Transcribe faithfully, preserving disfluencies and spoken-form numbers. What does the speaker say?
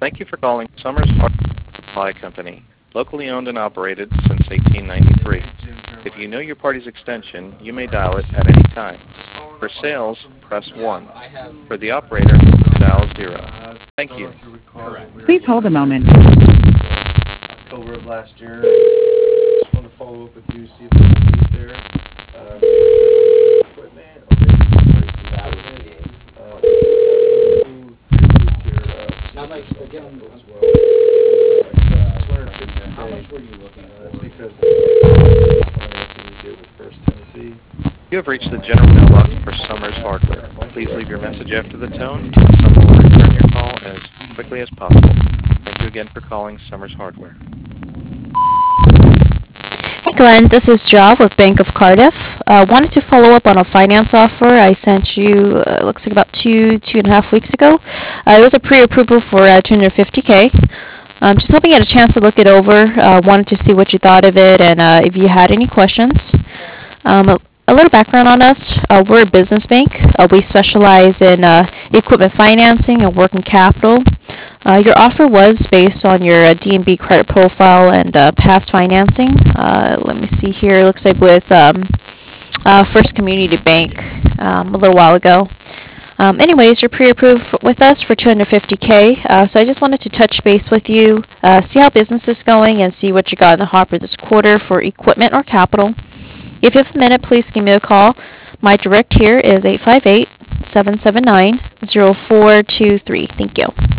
Thank you for calling Summers Hardware Supply Company, locally owned and operated since eighteen ninety-three. If you know your party's extension, you may dial it at any time. For sales, press one. For the operator, dial zero. Thank you. Please hold a moment. October of last year. Just want to follow up with you, see if there's a need there. Uh, equipment, okay. Uh, we do have a new pre-approved here, uh, How much, again, as well. Uh, two hundred fifty K. how much were you looking Uh, for? That's because the financing we did with First Tennessee. You have reached the general mailbox for Summers Hardware. Please leave your message after the tone, and someone will return your call as quickly as possible. Thank you again for calling Summers Hardware. Hey Glenn, this is Job with Bank of Cardiff. Uh, wanted to follow up on a finance offer I sent you, uh, looks like about two, two and a half weeks ago. Uh, it was a pre-approval for uh, two hundred fifty K. Um, just hoping you had a chance to look it over. Uh, wanted to see what you thought of it and uh, if you had any questions. Um, a, a little background on us. Uh, we're a business bank. Uh, we specialize in uh, equipment financing and working capital. Uh, your offer was based on your uh, D and B credit profile and uh, past financing. Uh, let me see here. It looks like with um, uh, First Community Bank um, a little while ago. Um, anyways, you're pre-approved with us for two hundred fifty K. Uh, so I just wanted to touch base with you, uh, see how business is going, and see what you got in the hopper this quarter for equipment or capital. If you have a minute, please give me a call. My direct here is eight five eight, seven seven nine, zero four two three. Thank you.